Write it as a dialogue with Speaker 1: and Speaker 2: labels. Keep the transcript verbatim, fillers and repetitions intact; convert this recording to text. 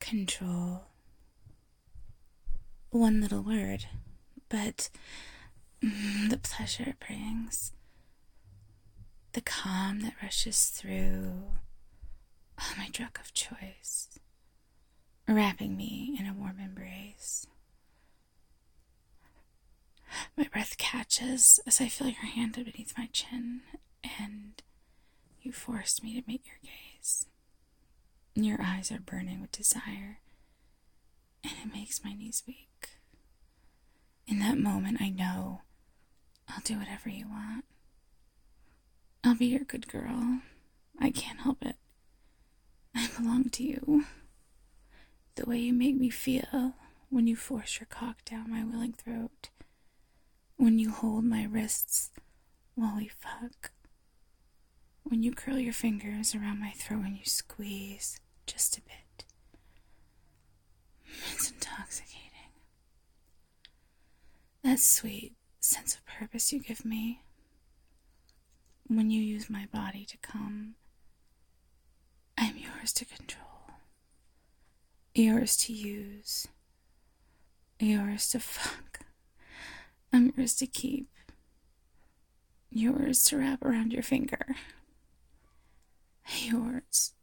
Speaker 1: Control. One little word, but mm, the pleasure it brings. The calm that rushes through. Oh, my drug of choice. Wrapping me in a warm embrace. My breath catches as I feel your hand beneath my chin, and you forced me to meet your gaze. Your eyes are burning with desire, and it makes my knees weak. In that moment, I know I'll do whatever you want. I'll be your good girl. I can't help it. I belong to you. The way you make me feel when you force your cock down my willing throat. When you hold my wrists while we fuck. When you curl your fingers around my throat and you squeeze just a bit. It's intoxicating. That sweet sense of purpose you give me when you use my body to come. I'm yours to control. Yours to use. Yours to fuck. I'm yours to keep. Yours to wrap around your finger. Yours